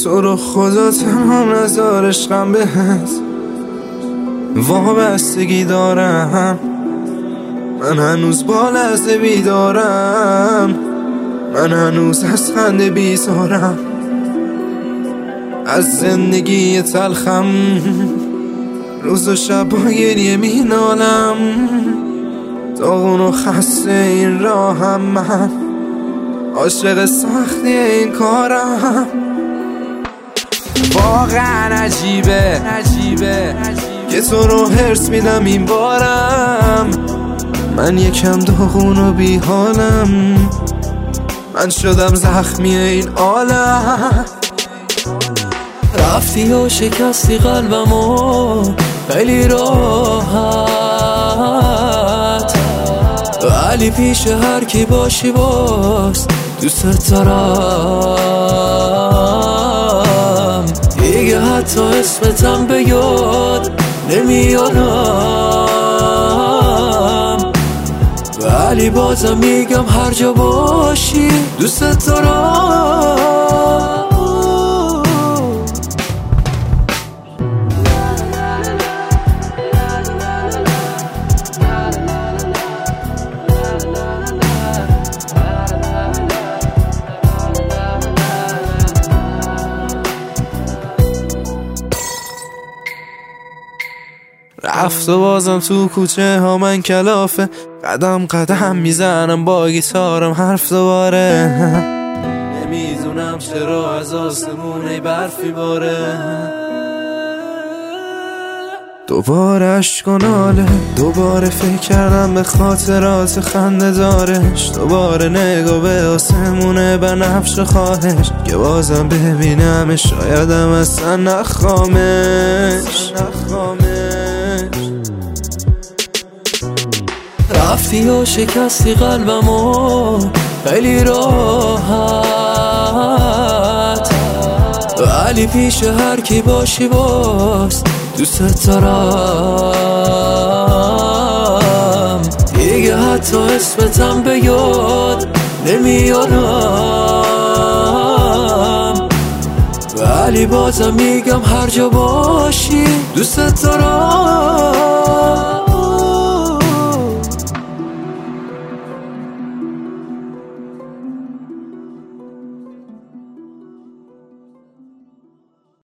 تو رو خدا تمام نذار عشقم بهت وابستگی دارم. من هنوز با لحظه بیدارم، من هنوز از خنده بیزارم، از زندگی تلخم روز و شب با گریه مینالم. داغون و خسته این راهم، من عاشق سختی این کارم. واقعا عجیبه که تو رو حرص میدم این بارم. من یکم داغون و بیحالم، من شدم زخمی این عالم. رفتی و شکستی قلبمو خیلی راحت، ولی پیش هر کی باشی باز دوست دارم. دیگه حتی اسمتم به یاد نمیارم، ولی بازم میگم هر جا باشی دوست دارم. رفت و بازم تو کوچه ها من کلافه، قدم قدم میزنم با گیتارم حرف دوباره. نمیدونم چرا از آسمونه برفی باره، دوباره عشق و ناله، دوباره فکر کردم به خاطرات خنده دارش، دوباره نگاه به آسمونه بنفش خواهش که بازم ببینمش، شایدم اصلا نخوامش. رفتی و شکستی قلبمو خیلی راحت، ولی پیش هر کی باشی باز دوست دارم. دیگه حتی اسمتم به یاد نمیارم، ولی بازم میگم هر جا باشی دوست دارم.